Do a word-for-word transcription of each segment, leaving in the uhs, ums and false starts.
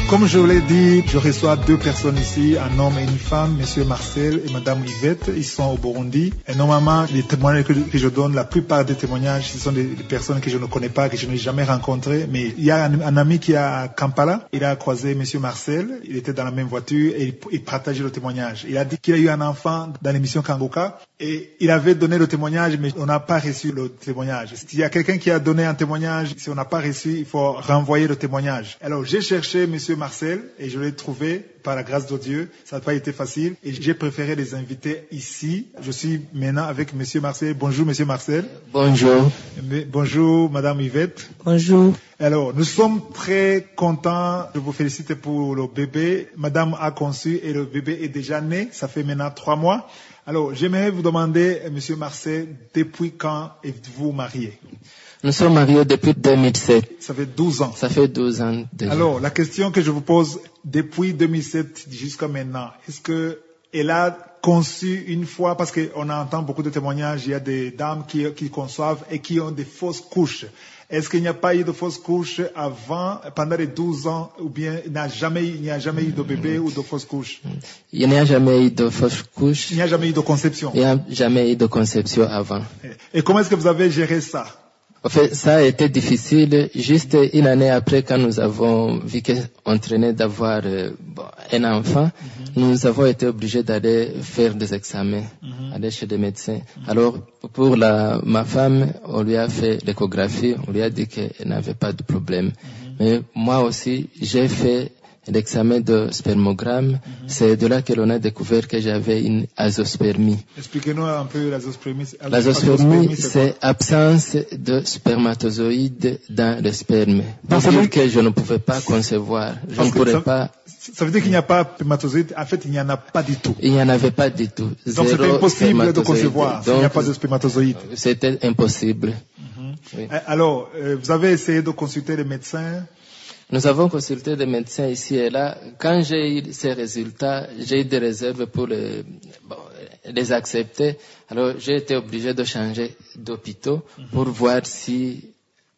Comme je vous l'ai dit, je reçois deux personnes ici, un homme et une femme, Monsieur Marcel et Madame Yvette. Ils sont au Burundi. Et normalement, les témoignages que, que je donne, la plupart des témoignages, ce sont des, des personnes que je ne connais pas, que je n'ai jamais rencontrées. Mais il y a un, un ami qui est à Kampala. Il a croisé Monsieur Marcel. Il était dans la même voiture et il, il partageait le témoignage. Il a dit qu'il a eu un enfant dans l'émission Kangoka et il avait donné le témoignage, mais on n'a pas reçu le témoignage. S'il y a quelqu'un qui a donné un témoignage, si on n'a pas reçu, il faut renvoyer le témoignage. Alors, j'ai cherché Monsieur Marcel et je l'ai trouvé par la grâce de Dieu. Ça n'a pas été facile et j'ai préféré les inviter ici. Je suis maintenant avec Monsieur Marcel. Bonjour Monsieur Marcel. Bonjour. Bonjour Madame Yvette. Bonjour. Alors, nous sommes très contents de vous féliciter pour le bébé. Madame a conçu et le bébé est déjà né. Ça fait maintenant trois mois. Alors, j'aimerais vous demander, Monsieur Marcel, depuis quand êtes-vous marié? Nous sommes mariés depuis deux mille sept. Ça fait douze ans. Ça fait douze ans déjà. Alors, la question que je vous pose, depuis deux mille sept jusqu'à maintenant, est-ce que elle a conçu une fois, parce qu'on entend beaucoup de témoignages, il y a des dames qui, qui conçoivent et qui ont des fausses couches. Est-ce qu'il n'y a pas eu de fausses couches avant, pendant les douze ans, ou bien il n'y a jamais, il n'y a jamais eu de bébé ou de fausses couches? Il n'y a jamais eu de fausses couches. Il n'y a jamais eu de conception. Il n'y a jamais eu de conception avant. Et comment est-ce que vous avez géré ça? En fait, ça a été difficile. Juste une année après, quand nous avons vu qu'on traînait d'avoir euh, bon, un enfant, mm-hmm. nous avons été obligés d'aller faire des examens, mm-hmm. aller chez des médecins. Mm-hmm. Alors, pour la, ma femme, on lui a fait l'échographie, on lui a dit qu'elle n'avait pas de problème. Mm-hmm. Mais moi aussi, j'ai fait l'examen de spermogramme. Mm-hmm. C'est de là que l'on a découvert que j'avais une azospermie. Expliquez-nous un peu l'azospermie. L'azospermie, c'est absence de spermatozoïdes dans le sperme. Donc, ça veut dire que je ne pouvais pas concevoir. Je Parce ne pourrais ça, pas. Ça veut dire qu'il n'y a pas de spermatozoïdes. En fait, il n'y en a pas du tout. Il n'y en avait pas du tout. Donc, c'était impossible de concevoir s'il n'y a pas de spermatozoïdes. C'était impossible. Mm-hmm. Oui. Alors, euh, vous avez essayé de consulter les médecins? Nous avons consulté des médecins ici et là. Quand j'ai eu ces résultats, j'ai eu des réserves pour les, bon, les accepter. Alors, j'ai été obligé de changer d'hôpital mm-hmm. pour voir si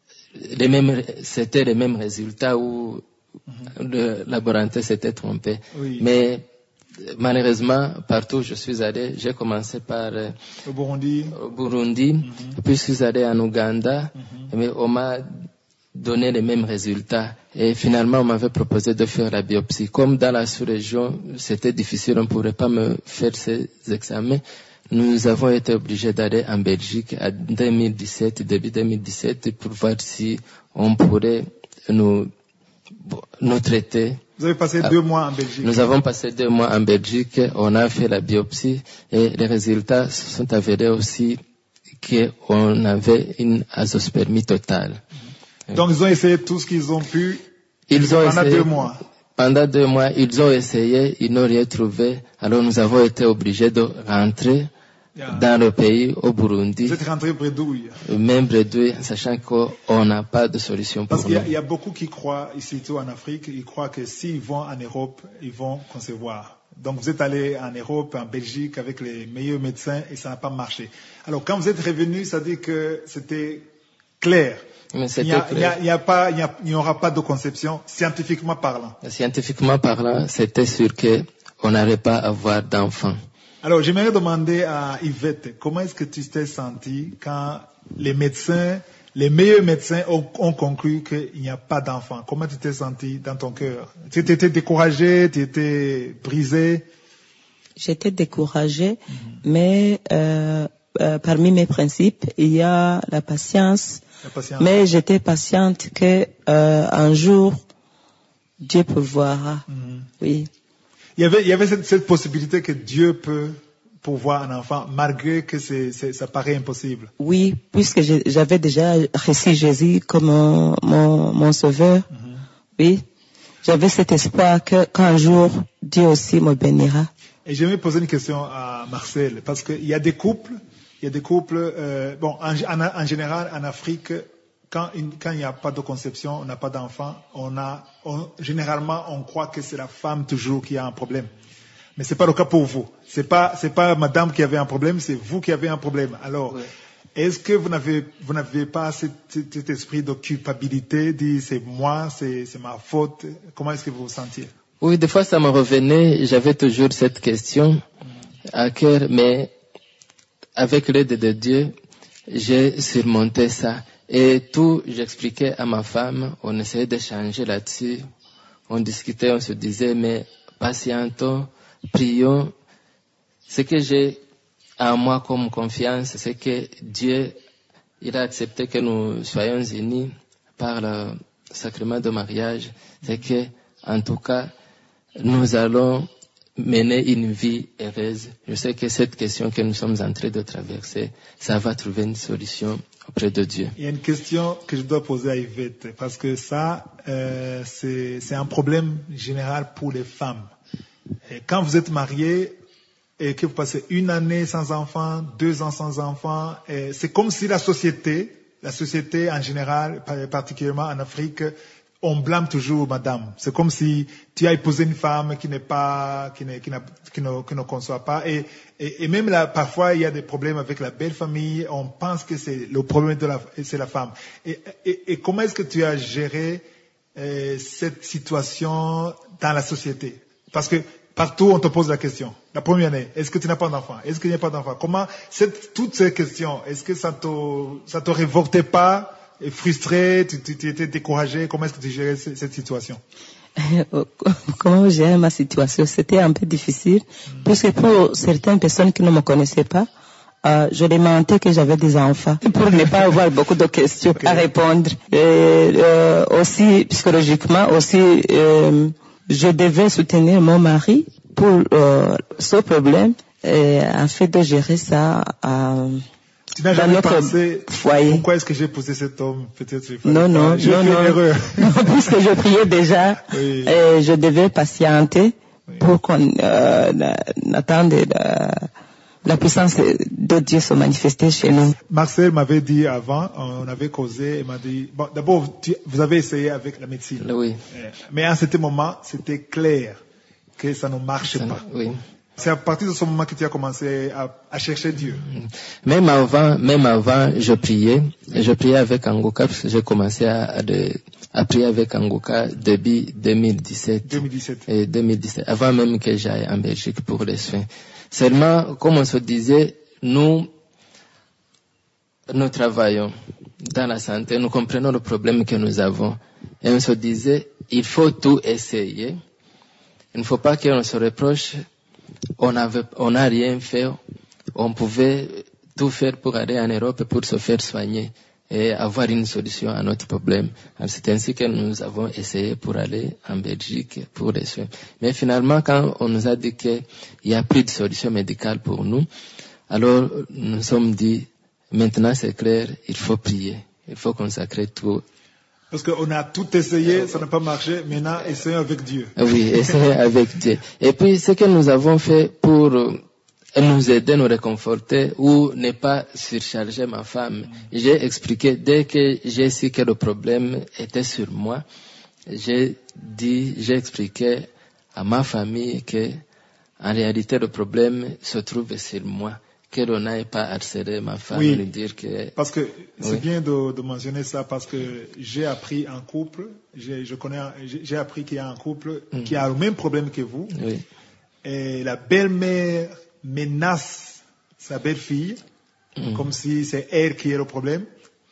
les mêmes, c'était les mêmes résultats ou mm-hmm. le laboratoire s'était trompé. Oui. Mais malheureusement, partout où je suis allé, j'ai commencé par euh, au Burundi, au Burundi mm-hmm. puis je suis allé en Ouganda, mm-hmm. mais on m'a donné les mêmes résultats. Et finalement, on m'avait proposé de faire la biopsie. Comme dans la sous-région, c'était difficile, on ne pourrait pas me faire ces examens. Nous avons été obligés d'aller en Belgique en deux mille dix-sept, début deux mille dix-sept, pour voir si on pourrait nous, nous traiter. Vous avez passé deux mois en Belgique. Nous avons passé deux mois en Belgique. On a fait la biopsie et les résultats se sont avérés aussi qu'on avait une azospermie totale. Donc, ils ont essayé tout ce qu'ils ont pu ils ont pendant essayé, deux mois. Pendant deux mois, ils ont essayé, ils n'ont rien trouvé. Alors, nous avons été obligés de rentrer yeah. dans le pays, au Burundi. Vous êtes rentré bredouille. Même bredouille, sachant qu'on n'a pas de solution pour Parce nous. Parce qu'il y, y a beaucoup qui croient, ici, surtout en Afrique, ils croient que s'ils vont en Europe, ils vont concevoir. Donc, vous êtes allé en Europe, en Belgique, avec les meilleurs médecins et ça n'a pas marché. Alors, quand vous êtes revenu, ça dit que c'était clair. Mais il n'y a, il y a, il y a pas, il y a, il n'y aura pas de conception scientifiquement parlant. Scientifiquement parlant, c'était sûr que on n'allait pas avoir d'enfants. Alors, j'aimerais demander à Yvette, comment est-ce que tu t'es senti quand les médecins, les meilleurs médecins ont, ont conclu qu'il n'y a pas d'enfants? Comment tu t'es senti dans ton cœur? Tu étais découragée, tu étais brisée? J'étais découragée, mm-hmm. mais euh, euh, parmi mes principes, il y a la patience. Mais j'étais patiente que euh, un jour Dieu pourvoira. Mm-hmm. Oui. Il y avait, il y avait cette, cette possibilité que Dieu peut pourvoir un enfant malgré que c'est, c'est, ça paraît impossible. Oui, puisque je, j'avais déjà reçu Jésus comme mon, mon, mon sauveur. Mm-hmm. Oui. J'avais cet espoir que qu'un jour Dieu aussi me bénira. Et j'aimerais poser une question à Marcel parce qu'il y a des couples. Il y a des couples, euh, bon, en, en, en général, en Afrique, quand, une, quand il n'y a pas de conception, on n'a pas d'enfant, on a, on, généralement, on croit que c'est la femme toujours qui a un problème. Mais c'est pas le cas pour vous. C'est pas, c'est pas madame qui avait un problème, c'est vous qui avez un problème. Alors, ouais. Est-ce que vous n'avez, vous n'avez pas cet, cet esprit de culpabilité, dit c'est moi, c'est, c'est ma faute? Comment est-ce que vous vous sentiez? Oui, des fois ça me revenait, j'avais toujours cette question à cœur, mais avec l'aide de Dieu, j'ai surmonté ça. Et tout, j'expliquais à ma femme, on essayait d'échanger là-dessus, on discutait, on se disait, mais patientons, prions. Ce que j'ai en moi comme confiance, c'est que Dieu, il a accepté que nous soyons unis par le sacrement de mariage. C'est que, en tout cas, nous allons mener une vie heureuse. Je sais que cette question que nous sommes en train de traverser, ça va trouver une solution auprès de Dieu. Il y a une question que je dois poser à Yvette, parce que ça, euh, c'est, c'est un problème général pour les femmes. Et quand vous êtes mariés et que vous passez une année sans enfant, deux ans sans enfant, et c'est comme si la société, la société en général, particulièrement en Afrique, on blâme toujours madame. C'est comme si tu as épousé une femme qui n'est pas, qui, n'est, qui, n'a, qui, ne, qui ne conçoit pas. Et, et, et même là, parfois, il y a des problèmes avec la belle famille. On pense que c'est le problème de la, c'est la femme. Et, et, et comment est-ce que tu as géré euh, cette situation dans la société? Parce que partout, on te pose la question. La première année, est-ce que tu n'as pas d'enfant? Est-ce qu'il n'y a pas d'enfant? Comment, cette, toutes ces questions, est-ce que ça te, ça te révoltait pas? Et frustré, tu, tu, tu étais découragé. Comment est-ce que tu gérais cette situation? Comment gérer ma situation? C'était un peu difficile, mmh. puisque pour certaines personnes qui ne me connaissaient pas, euh, je les mentais que j'avais des enfants pour ne pas avoir beaucoup de questions okay. à répondre. Et, euh, aussi psychologiquement, aussi, euh, je devais soutenir mon mari pour euh, ce problème, et en fait de gérer ça. Euh, Tu n'as jamais pensé, foyer. Pourquoi est-ce que j'ai posé cet homme? Peut-être non, non, j'ai non, fait non. une erreur. Non, puisque je priais déjà, oui. et je devais patienter oui. pour qu'on euh, attende la, la puissance de Dieu se manifester chez nous. Marcel m'avait dit avant, on avait causé, il m'a dit, bon, d'abord, tu, vous avez essayé avec la médecine. Oui. Mais à ce moment, c'était clair que ça ne marchait ça, pas. Oui. C'est à partir de ce moment que tu as commencé à, à chercher Dieu. Même avant, même avant, je priais. Je priais avec Angoka parce que j'ai commencé à, à, de, à prier avec Angoka début deux mille dix-sept. deux mille dix-sept. Et deux mille dix-sept. Avant même que j'aille en Belgique pour les soins. Seulement, comme on se disait, nous, nous travaillons dans la santé, nous comprenons le problème que nous avons. Et on se disait, il faut tout essayer. Il ne faut pas qu'on se reproche. On avait, on n'a rien fait. On pouvait tout faire pour aller en Europe pour se faire soigner et avoir une solution à notre problème. Alors, c'est ainsi que nous avons essayé pour aller en Belgique pour les soins. Mais finalement, quand on nous a dit qu'il n'y a plus de solution médicale pour nous, alors nous nous sommes dit, maintenant c'est clair, il faut prier. Il faut consacrer tout. Parce qu'on a tout essayé, ça n'a pas marché. Maintenant, essayons avec Dieu. Oui, essayons avec Dieu. Et puis, ce que nous avons fait pour nous aider, nous réconforter, ou ne pas surcharger ma femme, j'ai expliqué, dès que j'ai su que le problème était sur moi, j'ai dit, j'ai expliqué à ma famille que, en réalité, le problème se trouve sur moi. Que l'on n'aille pas harceler ma femme oui, et lui dire que... parce que c'est oui. bien de, de mentionner ça parce que j'ai appris en couple, j'ai, je connais, j'ai appris qu'il y a un couple mm. qui a le même problème que vous. Oui. Et la belle-mère menace sa belle-fille mm. comme si c'est elle qui est le problème.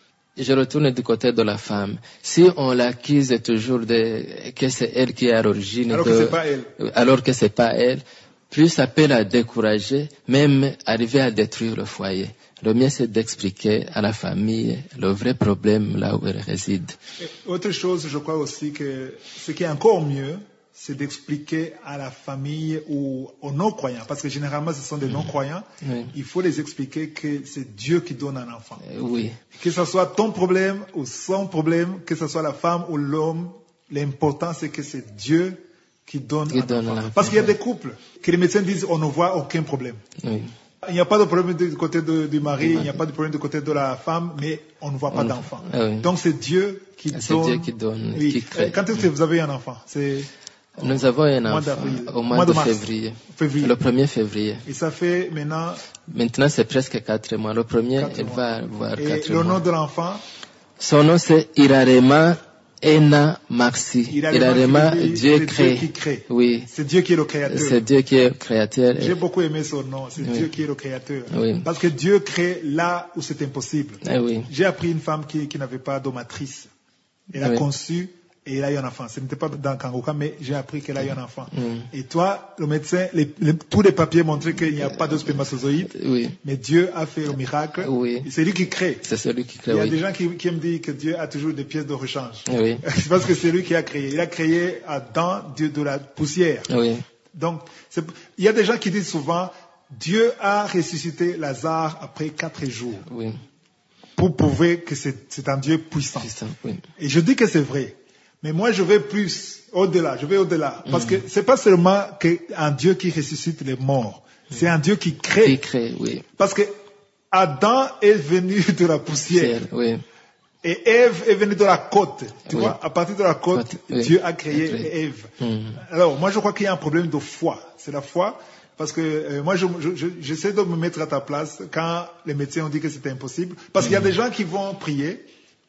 Je retourne du côté de la femme. Si on l'accuse toujours de que c'est elle qui est à l'origine, alors de, que c'est pas elle, alors que c'est pas elle. Plus ça peut la décourager, même arriver à détruire le foyer. Le mieux, c'est d'expliquer à la famille le vrai problème là où elle réside. Et autre chose, je crois aussi que ce qui est encore mieux, c'est d'expliquer à la famille ou aux non-croyants, parce que généralement, ce sont des non-croyants. Oui. Il faut les expliquer que c'est Dieu qui donne un enfant. Euh, oui. Que ce soit ton problème ou son problème, que ce soit la femme ou l'homme, l'important, c'est que c'est Dieu qui donne qui un donne enfant. Parce qu'il y a des couples que les médecins disent on ne voit aucun problème. Oui. Il n'y a pas de problème du côté de, du mari, il n'y a pas de problème du côté de la femme, mais on ne voit pas on... d'enfant. Ah oui. Donc c'est Dieu qui ah, donne. C'est Dieu qui donne, oui. qui crée. Quand est-ce que vous avez un enfant? C'est Nous avons un enfant au mois, mois de, de février. février. Le premier février. Et ça fait maintenant... Maintenant, c'est presque quatre mois. Le premier, il va avoir quatre mois. Et le nom de l'enfant? Son nom, c'est Irarema Ena Maxi. Irarema, Dieu crée. Dieu qui crée. Oui. C'est Dieu qui est le créateur. C'est Dieu qui est le créateur. J'ai beaucoup aimé son nom. C'est oui. Dieu qui est le créateur. Oui. Parce que Dieu crée là où c'est impossible. Eh oui. J'ai appris une femme qui, qui n'avait pas d'omatrice. Elle a oui. conçu et elle a eu un enfant. Ce n'était pas dans Kangoka, mais j'ai appris qu'elle a eu un enfant. Mm. Et toi, le médecin, les, les, tous les papiers montraient qu'il n'y a pas de spermatozoïde. Oui. Mais Dieu a fait le miracle. Oui. C'est lui qui crée. C'est celui qui crée. Il y a oui. des gens qui, qui me disent que Dieu a toujours des pièces de rechange. Oui. C'est parce que c'est lui qui a créé. Il a créé Adam de, de la poussière. Oui. Donc, il y a des gens qui disent souvent, Dieu a ressuscité Lazare après quatre jours. Oui. Pour prouver que c'est un Dieu puissant. puissant oui. Et je dis que c'est vrai. Mais moi, je vais plus, au-delà, je vais au-delà. Parce mm. que c'est pas seulement un Dieu qui ressuscite les morts. Mm. C'est un Dieu qui crée. Qui crée, oui. Parce que Adam est venu de la poussière. Oui. Et Ève est venue de la côte. Tu oui. vois, à partir de la côte, côte Dieu oui. a créé oui. Ève. Mm. Alors, moi, je crois qu'il y a un problème de foi. C'est la foi. Parce que euh, moi, je, je, j'essaie de me mettre à ta place quand les médecins ont dit que c'était impossible. Parce mm. qu'il y a des gens qui vont prier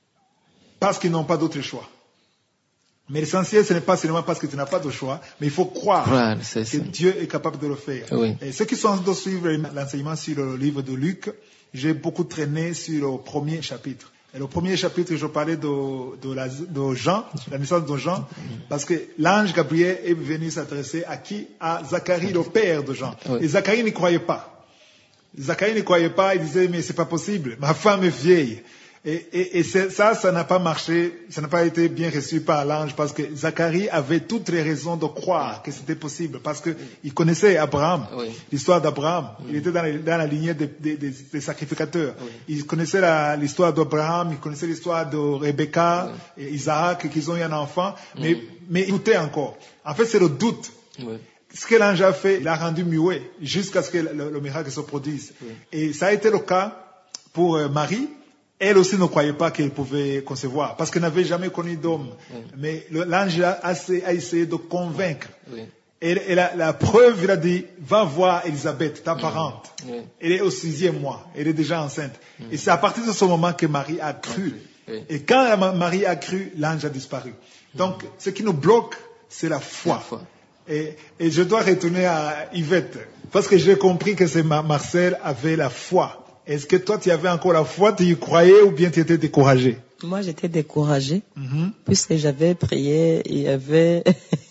parce qu'ils n'ont pas d'autre choix. Mais l'essentiel, ce n'est pas seulement parce que tu n'as pas de choix, mais il faut croire ouais, que ça. Dieu est capable de le faire. Oui. Et ceux qui sont en train de suivre l'enseignement sur le livre de Luc, j'ai beaucoup traîné sur le premier chapitre. Et le premier chapitre, je parlais de, de, la, de Jean, la naissance de Jean, parce que l'ange Gabriel est venu s'adresser à qui? À Zacharie, le père de Jean. Oui. Et Zacharie n'y croyait pas. Zacharie n'y croyait pas, il disait, mais c'est pas possible, ma femme est vieille. Et, et, et ça, ça n'a pas marché, ça n'a pas été bien reçu par l'ange parce que Zacharie avait toutes les raisons de croire que c'était possible parce que il connaissait Abraham, oui. l'histoire d'Abraham. Oui. Il était dans, les, dans la lignée des, des, des, des sacrificateurs. Oui. Il connaissait l'histoire d'Abraham, il connaissait l'histoire de Rebecca oui. et Isaac, qu'ils ont eu un enfant, oui. mais, mais il doutait encore. En fait, c'est le doute. Oui. Ce que l'ange a fait, il a rendu muet jusqu'à ce que le, le miracle se produise. Oui. Et ça a été le cas pour euh, Marie. Elle aussi ne croyait pas qu'elle pouvait concevoir, parce qu'elle n'avait jamais connu d'homme. Oui. Mais l'ange a, a essayé de convaincre. Oui. Et, et la, la preuve, il a dit, va voir Elisabeth, ta parente. Oui. Elle est au sixième mois, elle est déjà enceinte. Oui. Et c'est à partir de ce moment que Marie a cru. Oui. Et quand Marie a cru, l'ange a disparu. Donc, oui. ce qui nous bloque, c'est la foi. La foi. Et, et je dois retourner à Yvette, parce que j'ai compris que c'est Marcel avait la foi. Est-ce que toi, tu avais encore la foi, tu y croyais ou bien tu étais découragé? Moi, j'étais découragée, mm-hmm. puisque j'avais prié, il y avait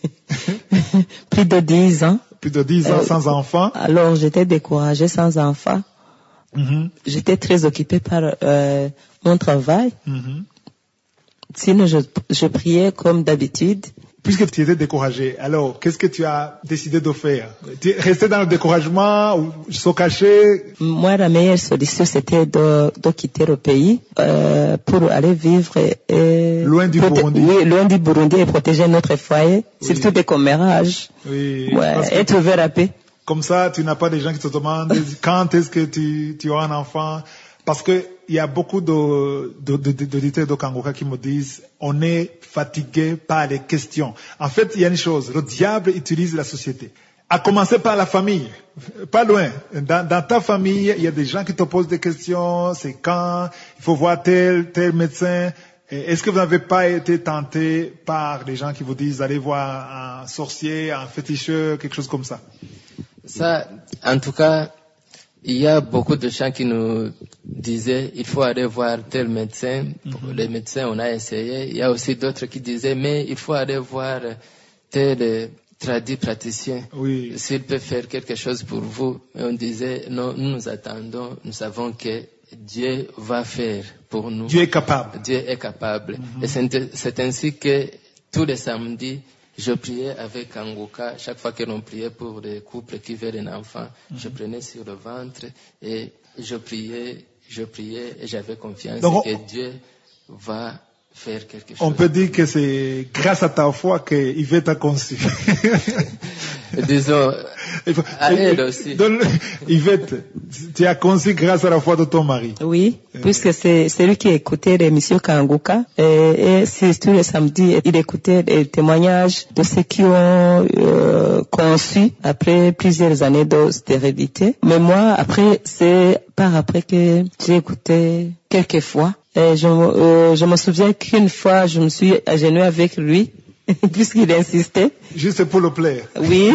plus de dix ans. Plus de dix ans euh, sans enfant. Alors, j'étais découragée sans enfant. Mm-hmm. J'étais très occupée par euh, mon travail. Mm-hmm. Sinon, je, je priais comme d'habitude. Puisque tu étais découragé, alors qu'est-ce que tu as décidé de faire? Tu es resté dans le découragement ou se cacher? Moi, la meilleure solution, c'était de, de quitter le pays euh, pour aller vivre et loin du Burundi. Oui, loin du Burundi et protéger notre foyer, oui. surtout des commérages. Oui. Ouais, et trouver la paix. Comme ça, tu n'as pas des gens qui te demandent quand est-ce que tu, tu auras un enfant. Parce que il y a beaucoup de, de, de, d'auditeurs de Kangoka qui me disent, on est fatigué par les questions. En fait, il y a une chose, le diable utilise la société. À commencer par la famille, pas loin. Dans, dans ta famille, il y a des gens qui te posent des questions, c'est quand, il faut voir tel, tel médecin. Est-ce que vous n'avez pas été tenté par des gens qui vous disent, allez voir un sorcier, un féticheur, quelque chose comme ça? Ça, en tout cas, il y a beaucoup de gens qui nous disaient, il faut aller voir tel médecin. Mm-hmm. Les médecins, on a essayé. Il y a aussi d'autres qui disaient, mais il faut aller voir tel tradit praticien. Oui. S'il peut faire quelque chose pour vous. Et on disait, non, nous nous attendons, nous savons que Dieu va faire pour nous. Dieu est capable. Dieu est capable. Mm-hmm. Et c'est, c'est ainsi que tous les samedis, je priais avec Kangoka. Chaque fois que l'on priait pour les couples qui veulent un enfant, mm-hmm. je prenais sur le ventre et je priais, je priais et j'avais confiance Donc, que Dieu va faire quelque chose. On peut dire que c'est grâce à ta foi que Yvette a conçu. disons, à elle aussi. Donc, Yvette, tu as conçu grâce à la foi de ton mari. Oui, euh. puisque c'est, c'est lui qui écoutait l'émission Kanguka, et, et c'est tous les samedis, il écoutait des témoignages de ceux qui ont euh, conçu après plusieurs années de stérilité. Mais moi, après, c'est par après que j'ai écouté quelques fois. Et je, euh, je me souviens qu'une fois, je me suis agenouillée avec lui, puisqu'il insistait. Juste pour le plaire. Oui.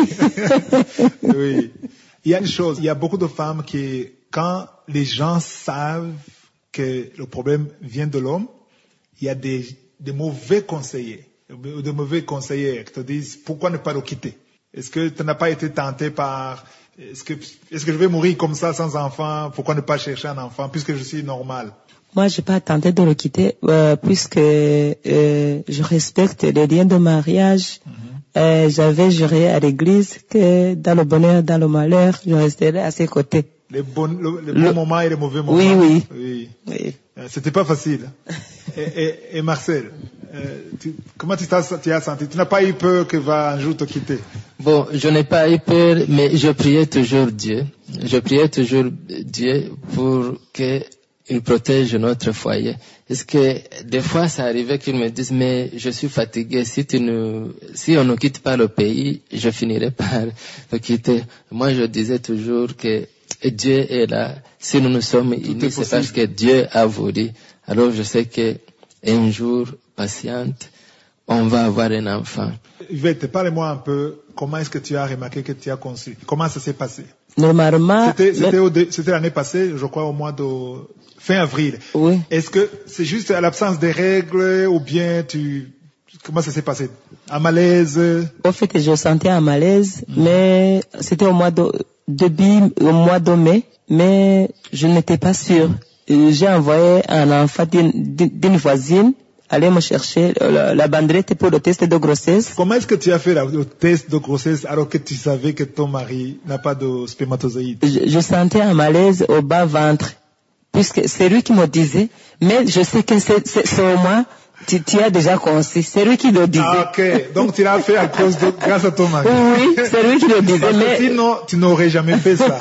Oui. Il y a une chose, il y a beaucoup de femmes qui, quand les gens savent que le problème vient de l'homme, il y a des, des mauvais conseillers, de mauvais conseillers qui te disent pourquoi ne pas le quitter. Est-ce que tu n'as pas été tenté par, est-ce que, est-ce que je vais mourir comme ça sans enfant, pourquoi ne pas chercher un enfant puisque je suis normal? Moi, j'ai pas tenté de le quitter euh, puisque euh, je respecte les liens de mariage. Mm-hmm. euh, j'avais juré à l'église que dans le bonheur, dans le malheur, je resterai à ses côtés. Les bons, le, les bons le... moments et les mauvais moments. Oui, oui. Oui. oui. Euh, c'était pas facile. et, et, et Marcel, euh, tu, comment tu t'as, tu as senti? Tu n'as pas eu peur qu'il va un jour te quitter? Bon, je n'ai pas eu peur, mais je priais toujours Dieu. Je priais toujours Dieu pour que il protège notre foyer. Est-ce que des fois ça arrivait qu'ils me disent mais je suis fatigué, si tu nous, si on ne quitte pas le pays, je finirai par le quitter. Moi je disais toujours que Dieu est là. Si nous nous sommes unis, c'est parce que Dieu a voulu. Alors je sais que un jour, patiente, on va avoir un enfant. Yvette, parle-moi un peu, comment est-ce que tu as remarqué que tu as conçu? Comment ça s'est passé? Normalement, c'était, c'était, au dé, c'était l'année passée, je crois au mois de fin avril. Oui. Est-ce que c'est juste à l'absence des règles ou bien tu, comment ça s'est passé? Un malaise? En fait, je sentais un malaise, mmh. mais c'était au mois de, début, au mois de mai, mais je n'étais pas sûre. J'ai envoyé un enfant d'une, d'une voisine aller me chercher la, la banderette pour le test de grossesse. Comment est-ce que tu as fait la, le test de grossesse alors que tu savais que ton mari n'a pas de spermatozoïdes? Je, je sentais un malaise au bas-ventre, puisque c'est lui qui me disait, mais je sais que c'est, c'est, c'est au moins, tu, tu as déjà conçu, c'est lui qui le disait. Ah, ok, donc tu l'as fait à cause de, grâce à ton mari. Oui, c'est lui qui le disait. Parce mais que sinon, tu n'aurais jamais fait ça.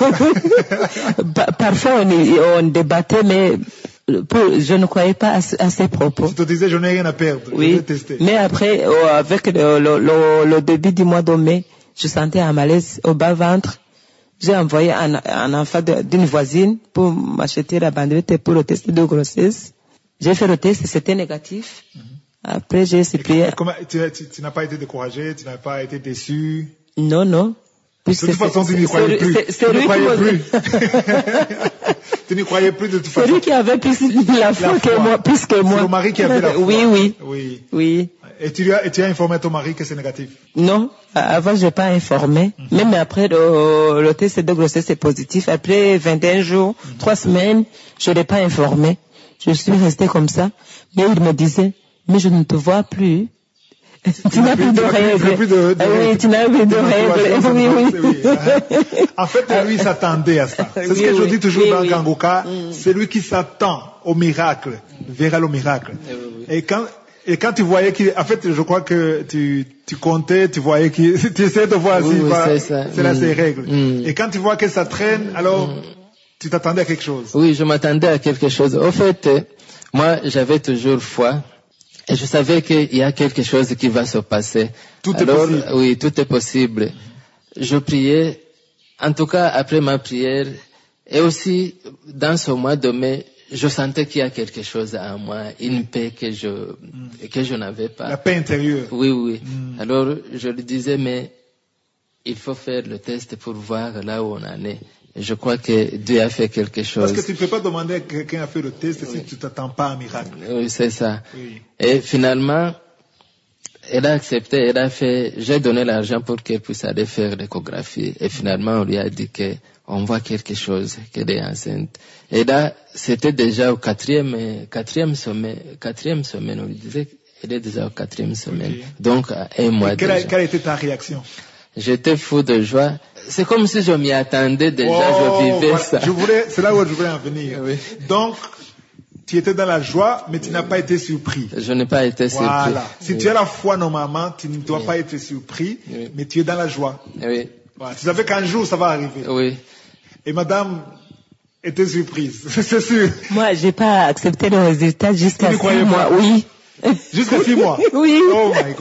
Parfois, on, on débattait, mais je ne croyais pas à, à ses propos. Tu te disais, je n'ai rien à perdre, oui. Je vais tester. Mais après, euh, avec le, le, le, le début du mois de mai, je sentais un malaise au bas-ventre. J'ai envoyé un, un enfant de, d'une voisine pour m'acheter la banderette pour le test de grossesse. J'ai fait le test, c'était négatif. Mm-hmm. Après, j'ai supplié. Comment, tu, tu, tu n'as pas été découragé, tu n'as pas été déçu? Non, non. Puisque de toute façon, tu n'y croyais plus. C'est, c'est tu n'y croyais plus. Tu n'y croyais plus de toute façon. C'est lui qui avait plus la foi que moi, plus que moi. C'est le mari qui avait la foi. Oui, oui. Oui. Oui. Et tu, as, et tu as informé ton mari que c'est négatif? Non. Avant, je n'ai pas informé. Mm-hmm. Même après, le, le test de grossesse est positif. Après vingt et un jours, mm-hmm. trois semaines, je ne l'ai pas informé. Je suis restée comme ça. Mais il me disait, mais je ne te vois plus. Tu n'as plus de règles. Oui, tu n'as plus de règles. Oui, oui. En fait, lui s'attendait à ça. C'est ce que je dis toujours dans Kanguka. C'est lui qui s'attend au miracle, verra le miracle. Et quand, et quand tu voyais qu'il, en fait, je crois que tu, tu comptais, tu voyais qu'il, tu essayais de voir si va, c'est là ses règles. Et quand tu vois que ça traîne, alors, tu t'attendais à quelque chose. Oui, je m'attendais à quelque chose. Au fait, moi, j'avais toujours foi. Et je savais qu'il y a quelque chose qui va se passer. Tout Alors, est possible. Oui, tout est possible. Je priais, en tout cas après ma prière, et aussi dans ce mois de mai, je sentais qu'il y a quelque chose en moi, une paix que je mm. que je n'avais pas. La paix intérieure. Oui, oui. Mm. Alors je lui disais, mais il faut faire le test pour voir là où on en est. Je crois que Dieu a fait quelque chose. Parce que tu ne peux pas demander à quelqu'un à faire le test si oui. tu ne t'attends pas à un miracle. Oui, c'est ça. Oui. Et finalement, elle a accepté, elle a fait, j'ai donné l'argent pour qu'elle puisse aller faire l'échographie. Et finalement, on lui a dit que on voit quelque chose, qu'elle est enceinte. Et là, c'était déjà au quatrième, quatrième semaine, quatrième semaine, on lui disait qu'elle est déjà au quatrième semaine. Okay. Donc, à un mois et quelle, déjà. Quelle a été ta réaction? J'étais fou de joie. C'est comme si je m'y attendais déjà, oh, je vivais voilà. ça. Je voulais, c'est là où je voulais en venir. Oui. Donc, tu étais dans la joie, mais tu n'as pas été surpris. Je n'ai pas été surpris. Voilà. Si oui. tu as la foi normalement, tu ne dois oui. pas être surpris, oui. mais tu es dans la joie. Oui. Voilà. Tu savais qu'un jour ça va arriver. Oui. Et madame était surprise, c'est sûr. Moi, j'ai pas accepté le résultat jusqu'à six mois. Oui. Jusqu'à six mois. Oui. Oh my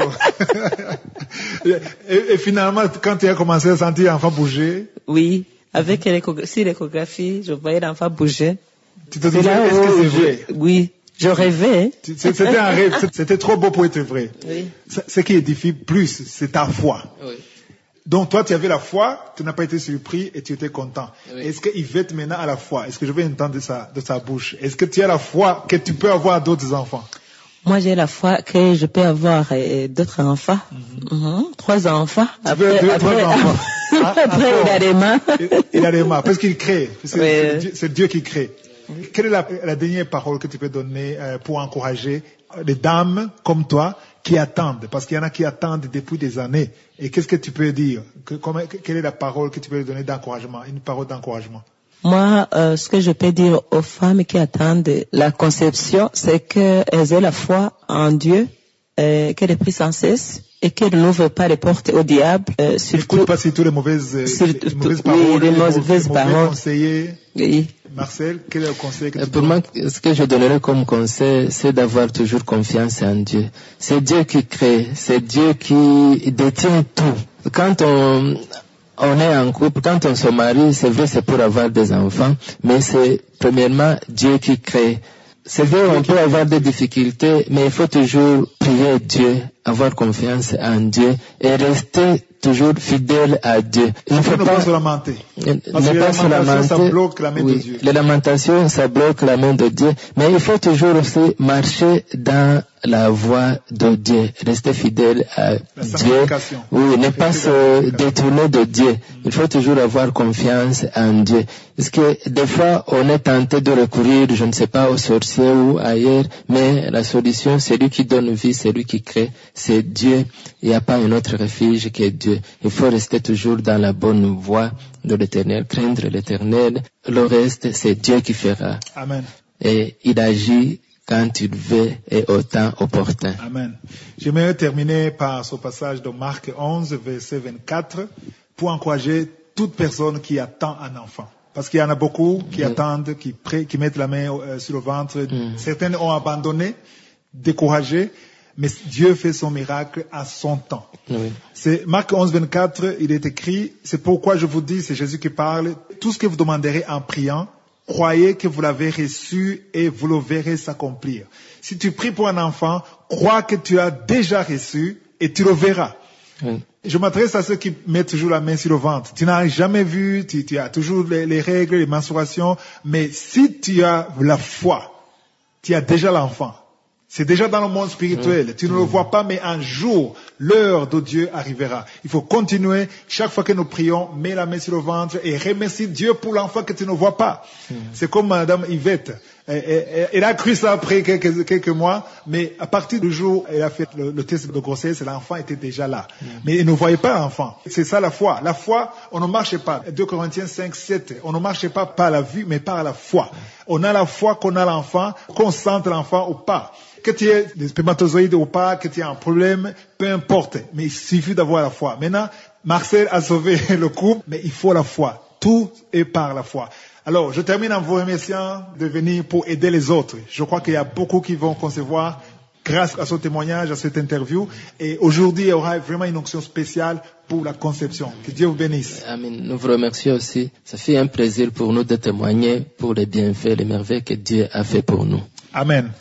God. et, et finalement, quand tu as commencé à sentir l'enfant bouger. Oui. Avec l'échographie, je voyais l'enfant bouger. Tu te disais, est-ce que c'est vrai? Je, oui. Je rêvais. C'était un rêve. C'était trop beau pour être vrai. Oui. Ce qui édifie plus, c'est ta foi. Oui. Donc toi, tu avais la foi, tu n'as pas été surpris et tu étais content. Oui. Est-ce que Yvette maintenant a la foi? Est-ce que je vais entendre de sa, de sa bouche? Est-ce que tu as la foi que tu peux avoir d'autres enfants? Moi, j'ai la foi que je peux avoir euh, d'autres enfants. Mm-hmm. Mm-hmm. Trois enfants. Tu après, deux, après, trois enfants. Après, après il a les mains. Il a les mains, parce qu'il crée. C'est, oui. c'est, Dieu, c'est Dieu qui crée. Oui. Quelle est la, la dernière parole que tu peux donner euh, pour encourager les dames comme toi qui attendent? Parce qu'il y en a qui attendent depuis des années. Et qu'est-ce que tu peux dire? que, comment, Quelle est la parole que tu peux leur donner d'encouragement? Une parole d'encouragement. Moi, euh, ce que je peux dire aux femmes qui attendent la conception, c'est qu'elles aient la foi en Dieu, euh, qu'elles prient sans cesse et qu'elles n'ouvrent pas les portes au diable. Euh, surtout, n'écoute pas surtout les mauvaises, surtout, les mauvaises oui, paroles, les, les mauvaises mauvais paroles. conseillers. Oui. Marcel, quel est le conseil que tu Pour moi, ce que je donnerais comme conseil, c'est d'avoir toujours confiance en Dieu. C'est Dieu qui crée, c'est Dieu qui détient tout. Quand on on est en couple, quand on se marie, c'est vrai, c'est pour avoir des enfants, mais c'est premièrement Dieu qui crée. C'est vrai, on peut avoir des difficultés, mais il faut toujours prier Dieu, avoir confiance en Dieu et rester toujours fidèle à Dieu. Il ne faut pas, pas se lamenter. Parce que les lamentations, ça bloque la main oui, de Dieu. Les lamentations, ça bloque la main de Dieu. Mais il faut toujours aussi marcher dans la voie de Dieu. Rester fidèle à la Dieu. Oui, ne pas se détourner de Dieu. Il faut toujours avoir confiance en Dieu. Parce que des fois, on est tenté de recourir, je ne sais pas, aux sorciers ou ailleurs, mais la solution, c'est lui qui donne vie, c'est lui qui crée, c'est Dieu. Il n'y a pas un autre refuge que Dieu. Il faut rester toujours dans la bonne voie de l'Éternel, craindre l'Éternel. Le reste, c'est Dieu qui fera. Amen. Et il agit quand il veut et au temps opportun. Amen. J'aimerais terminer par ce passage de Marc onze, verset vingt-quatre, pour encourager toute personne qui attend un enfant. Parce qu'il y en a beaucoup qui mmh. attendent, qui, pré- qui mettent la main euh, sur le ventre. Mmh. Certaines ont abandonné, découragé, mais Dieu fait son miracle à son temps. Oui. C'est Marc onze, vingt-quatre, il est écrit, c'est pourquoi je vous dis, c'est Jésus qui parle, tout ce que vous demanderez en priant, croyez que vous l'avez reçu et vous le verrez s'accomplir. Si tu pries pour un enfant, crois que tu as déjà reçu et tu le verras. Oui. Je m'adresse à ceux qui mettent toujours la main sur le ventre. Tu n'as jamais vu, tu, tu as toujours les, les règles, les menstruations, mais si tu as la foi, tu as déjà l'enfant. C'est déjà dans le monde spirituel. Mmh. Tu ne le vois pas, mais un jour, l'heure de Dieu arrivera. Il faut continuer. Chaque fois que nous prions, mets la main sur le ventre et remercie Dieu pour l'enfant que tu ne vois pas. Mmh. C'est comme Madame Yvette. Elle a cru ça après quelques, quelques mois, mais à partir du jour où elle a fait le, le test de grossesse, l'enfant était déjà là. Mmh. Mais elle ne voyait pas l'enfant. C'est ça la foi. La foi, on ne marche pas. deux Corinthiens cinq, sept. On ne marche pas par la vue, mais par la foi. Mmh. On a la foi qu'on a l'enfant, qu'on sente l'enfant ou pas. Que tu aies des spermatozoïdes ou pas, que tu aies un problème, peu importe. Mais il suffit d'avoir la foi. Maintenant, Marcel a sauvé le couple, mais il faut la foi. Tout est par la foi. Alors, je termine en vous remerciant de venir pour aider les autres. Je crois qu'il y a beaucoup qui vont concevoir grâce à ce témoignage, à cette interview. Et aujourd'hui, il y aura vraiment une onction spéciale pour la conception. Que Dieu vous bénisse. Amen. Nous vous remercions aussi. Ça fait un plaisir pour nous de témoigner pour les bienfaits, les merveilles que Dieu a fait pour nous. Amen.